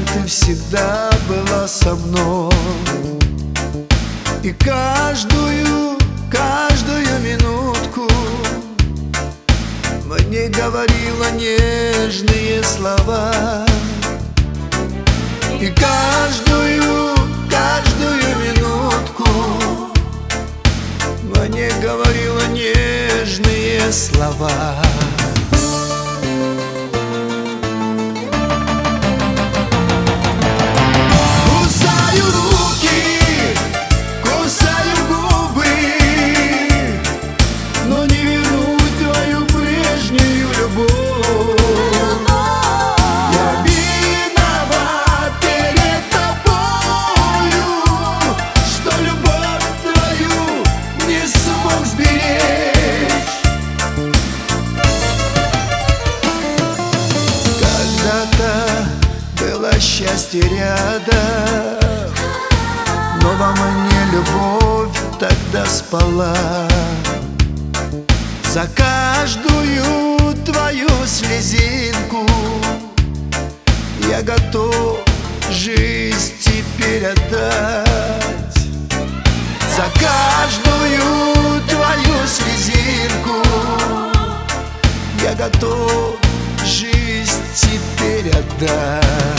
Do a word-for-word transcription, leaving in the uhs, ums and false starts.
ты всегда была со мной. И каждую, каждую минутку мне говорила нежные слова. И каждую, каждую минутку мне говорила нежные слова. Кусаю руки, кусаю губы, но не вернуть твою прежнюю любовь. Я виноват перед тобою, что любовь твою не смог сберечь. Когда-то было счастье рядом, но во мне любовь тогда спала. За каждую твою слезинку я готов жизнь теперь отдать. За каждую твою слезинку я готов жизнь теперь отдать.